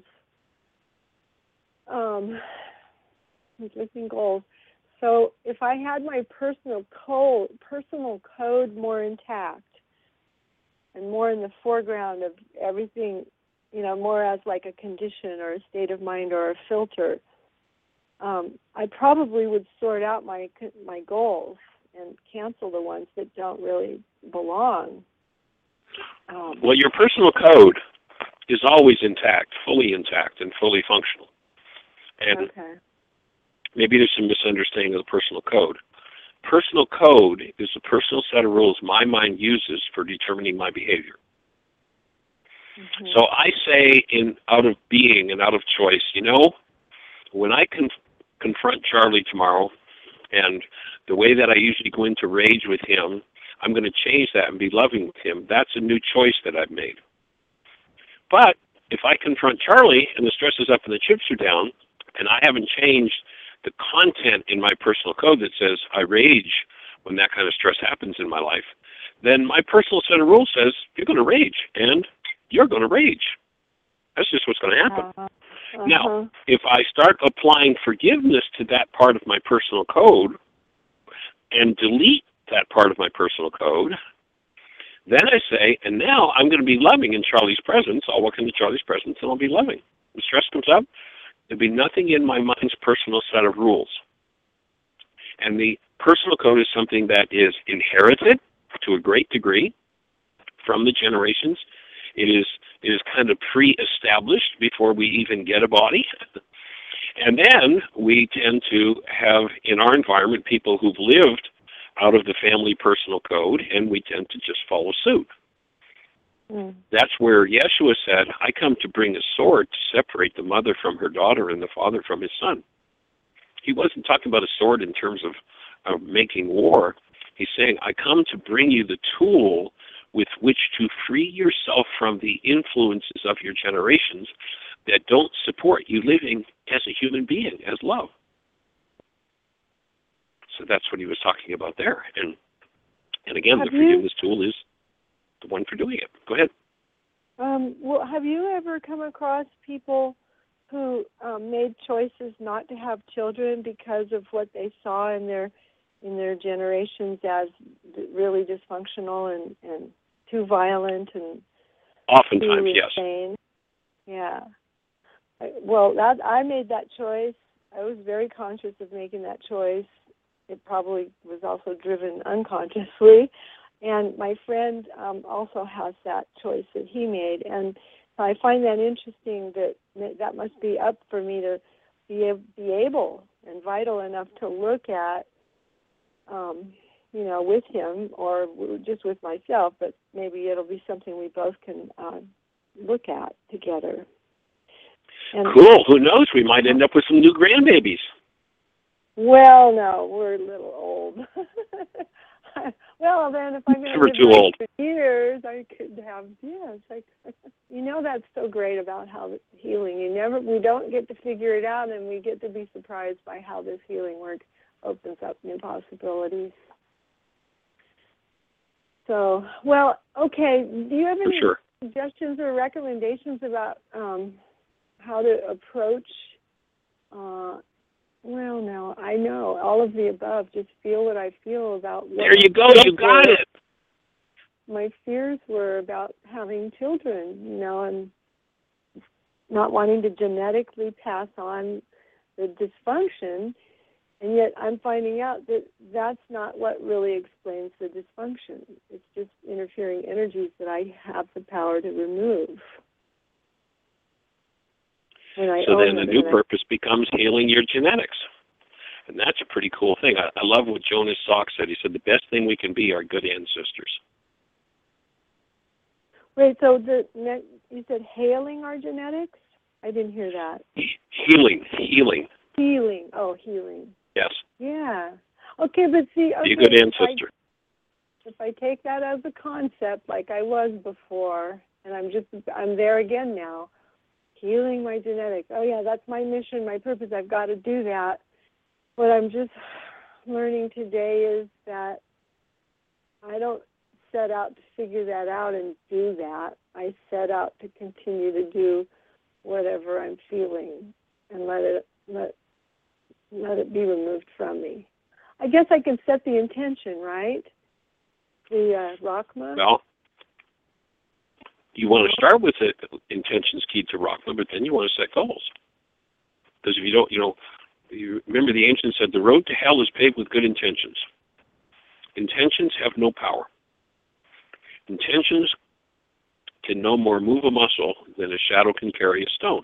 [SPEAKER 7] Conflicting goals. So if I had my personal code more intact and more in the foreground of everything, you know, more as like a condition or a state of mind or a filter, I probably would sort out my goals and cancel the ones that don't really belong.
[SPEAKER 5] Well, your personal code is always intact, and fully functional. And maybe there's some misunderstanding of the personal code. Personal code is a personal set of rules my mind uses for determining my behavior. Mm-hmm. So I say, out of being and out of choice, you know, when I confront Charlie tomorrow, and the way that I usually go into rage with him, I'm going to change that and be loving with him. That's a new choice that I've made. But if I confront Charlie and the stress is up and the chips are down, and I haven't changed the content in my personal code that says I rage when that kind of stress happens in my life, then my personal set of rules says you're going to rage, and you're going to rage. That's just what's going to happen. Now, if I start applying forgiveness to that part of my personal code and delete that part of my personal code, then I say, and now I'm going to be loving in Charlie's presence. I'll walk into Charlie's presence and I'll be loving. When stress comes up, there'll be nothing in my mind's personal set of rules. And the personal code is something that is inherited to a great degree from the generations. It is kind of pre-established before we even get a body. And then we tend to have in our environment people who've lived out of the family personal code, and we tend to just follow suit. That's where Yeshua said, I come to bring a sword to separate the mother from her daughter and the father from his son. He wasn't talking about a sword in terms of making war. He's saying, I come to bring you the tool with which to free yourself from the influences of your generations that don't support you living as a human being, as love. So that's what he was talking about there. And again, the forgiveness tool is the one for doing it. Go ahead.
[SPEAKER 7] Well, have you ever come across people who made choices not to have children because of what they saw in their generations as really dysfunctional and too violent and
[SPEAKER 5] oftentimes, yes.
[SPEAKER 7] Insane? Yeah. I made that choice. I was very conscious of making that choice. It probably was also driven unconsciously. And my friend also has that choice that he made. And I find that interesting that must be up for me to be able and vital enough to look at, with him or just with myself, but maybe it'll be something we both can look at together. And
[SPEAKER 5] cool. Who knows? We might end up with some new grandbabies.
[SPEAKER 7] Well, no, we're a little old. Well, then if I'm going to live 100 years, I could have, that's so great about how healing. We don't get to figure it out, and we get to be surprised by how this healing work opens up new possibilities. So, well, okay. Do you have any suggestions or recommendations about how to approach? Well, no, I know all of the above. Just feel what I feel about.
[SPEAKER 5] There you go. You got it.
[SPEAKER 7] My fears were about having children, and not wanting to genetically pass on the dysfunction. And yet I'm finding out that that's not what really explains the dysfunction. It's just interfering energies that I have the power to remove.
[SPEAKER 5] So then the new purpose becomes healing your genetics. And that's a pretty cool thing. I love what Jonas Salk said. He said the best thing we can be are good ancestors.
[SPEAKER 7] Wait, so you said hailing our genetics? I didn't hear that.
[SPEAKER 5] Healing.
[SPEAKER 7] Healing. Oh, healing.
[SPEAKER 5] Yes.
[SPEAKER 7] Yeah. Okay, but see...
[SPEAKER 5] Be a good ancestor.
[SPEAKER 7] If I take that as a concept like I was before, and I'm there again now, healing my genetics. Oh, yeah, that's my mission, my purpose. I've got to do that. What I'm just learning today is that I don't set out to figure that out and do that. I set out to continue to do whatever I'm feeling and let it be removed from me. I guess I can set the intention, right? The Rachma?
[SPEAKER 5] Well, you want to start with the intentions key to Rachma, but then you want to set goals. Because if you don't, you remember the ancients said the road to hell is paved with good intentions. Intentions have no power. Intentions can no more move a muscle than a shadow can carry a stone.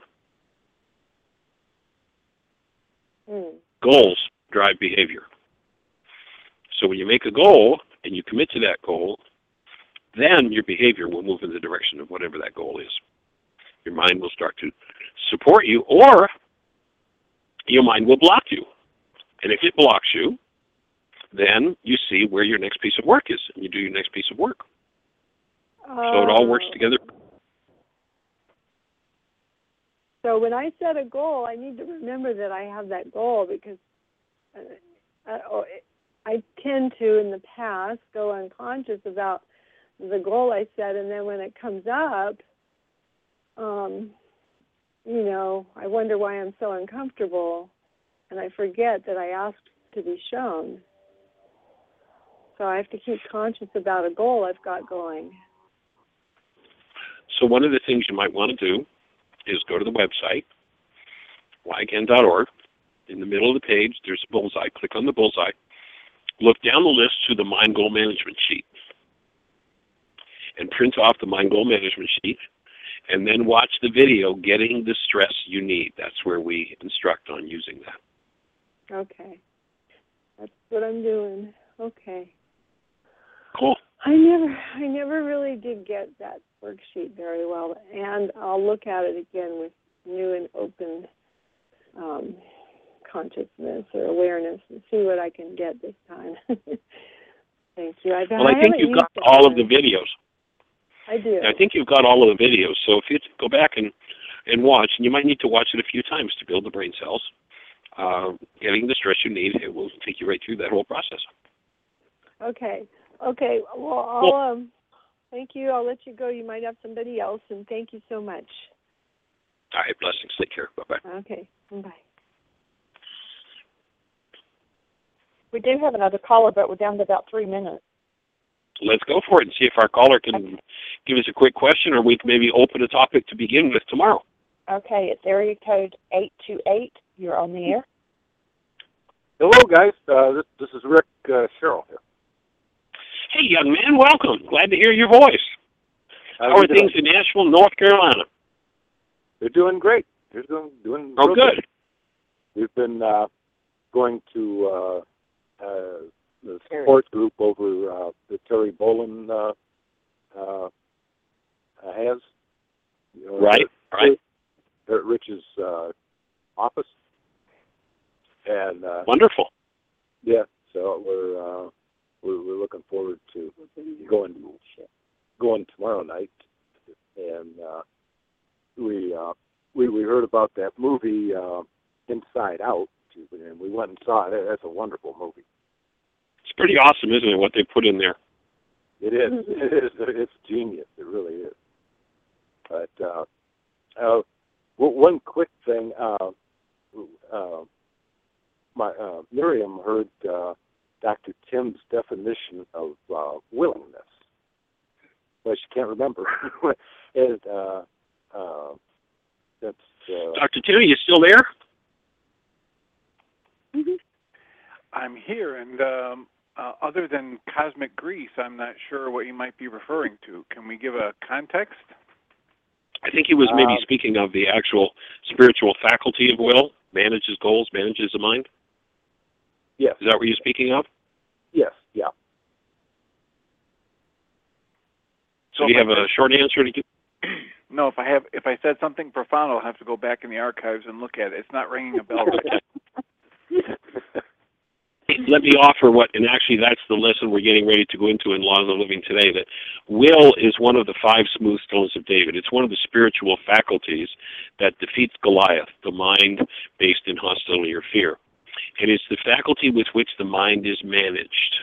[SPEAKER 5] Goals drive behavior. So when you make a goal and you commit to that goal, then your behavior will move in the direction of whatever that goal is. Your mind will start to support you, or your mind will block you. And if it blocks you, then you see where your next piece of work is, and you do your next piece of work. So it all works together.
[SPEAKER 7] So when I set a goal, I need to remember that I have that goal, because I tend to, in the past, go unconscious about the goal I set, and then when it comes up, I wonder why I'm so uncomfortable, and I forget that I asked to be shown. So I have to keep conscious about a goal I've got going.
[SPEAKER 5] So one of the things you might want to do is go to the website, whyagain.org. In the middle of the page, there's a bullseye. Click on the bullseye. Look down the list to the Mind Goal Management Sheet, and print off the Mind Goal Management Sheet, and then watch the video, Getting the Stress You Need. That's where we instruct on using that.
[SPEAKER 7] Okay. That's what I'm doing. Okay.
[SPEAKER 5] Cool.
[SPEAKER 7] I never really did get that worksheet very well, and I'll look at it again with new and open consciousness or awareness and see what I can get this time. Thank you.
[SPEAKER 5] I think you've got all of the videos.
[SPEAKER 7] I do.
[SPEAKER 5] I think you've got all of the videos. So if you go back and watch, and you might need to watch it a few times to build the brain cells, Getting the Stress You Need, it will take you right through that whole process.
[SPEAKER 7] Okay. Well, I'll thank you. I'll let you go. You might have somebody else, and thank you so much.
[SPEAKER 5] All right, blessings. Take care. Bye-bye.
[SPEAKER 7] Okay, bye.
[SPEAKER 8] We do have another caller, but we're down to about 3 minutes.
[SPEAKER 5] Let's go for it and see if our caller can give us a quick question, or we can maybe open a topic to begin with tomorrow.
[SPEAKER 8] Okay, it's area code 828. You're on the air.
[SPEAKER 9] Hello, guys. This is Rick Sherrill here.
[SPEAKER 5] Hey, young man, welcome. Glad to hear your voice. How are things in Nashville, North Carolina?
[SPEAKER 9] They're doing great. They're doing
[SPEAKER 5] real good.
[SPEAKER 9] We've been going to the support group over that Terry Bolin has.
[SPEAKER 5] Right.
[SPEAKER 9] At Rich's office. And
[SPEAKER 5] wonderful.
[SPEAKER 9] Yeah, so we're looking forward to going tomorrow night, and we heard about that movie Inside Out, and we went and saw it. That's a wonderful movie.
[SPEAKER 5] It's pretty awesome, isn't it, what they put in there?
[SPEAKER 9] It is. It's genius. It really is. But one quick thing. Miriam heard Dr. Tim's definition of willingness, but she can't remember. And that's
[SPEAKER 5] Dr. Tim, are you still there?
[SPEAKER 7] Mm-hmm.
[SPEAKER 6] I'm here, and other than cosmic grease, I'm not sure what you might be referring to. Can we give a context?
[SPEAKER 5] I think he was maybe speaking of the actual spiritual faculty of will, manages goals, manages the mind.
[SPEAKER 9] Yes.
[SPEAKER 5] Is that what you're speaking of?
[SPEAKER 9] Yes, yeah.
[SPEAKER 5] So do you have a short answer to give?
[SPEAKER 6] No, if I said something profound, I'll have to go back in the archives and look at it. It's not ringing a bell.
[SPEAKER 5] Let me offer and actually that's the lesson we're getting ready to go into in Laws of Living today, that will is one of the 5 smooth stones of David. It's one of the spiritual faculties that defeats Goliath, the mind based in hostility or fear. And it's the faculty with which the mind is managed.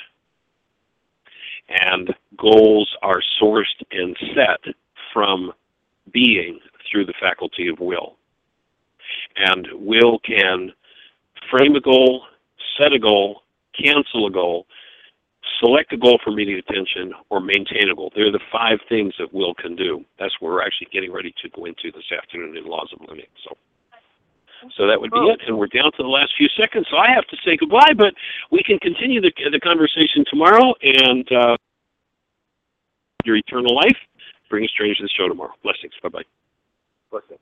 [SPEAKER 5] And goals are sourced and set from being through the faculty of will. And will can frame a goal, set a goal, cancel a goal, select a goal for immediate attention, or maintain a goal. They're the 5 things that will can do. That's what we're actually getting ready to go into this afternoon in Laws of Living. So that would be it, and we're down to the last few seconds, so I have to say goodbye, but we can continue the conversation tomorrow, and your eternal life. Bring a stranger to the show tomorrow. Blessings. Bye-bye.
[SPEAKER 9] Blessings.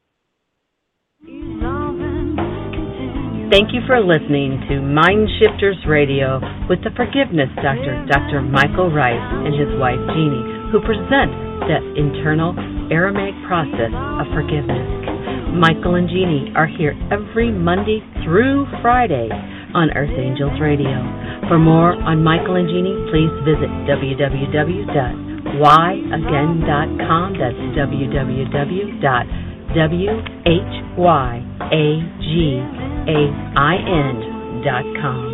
[SPEAKER 2] Thank you for listening to Mind Shifters Radio with the Forgiveness Doctor, Dr. Michael Rice, and his wife, Jeanie, who present the internal Aramaic process of forgiveness. Michael and Jeanie are here every Monday through Friday on Earth Angels Radio. For more on Michael and Jeanie, please visit www.whyagain.com. That's www.whyagain.com. WHYAGAIN.com.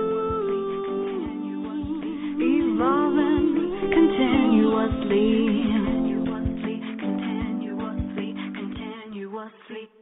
[SPEAKER 3] Evolving continuously.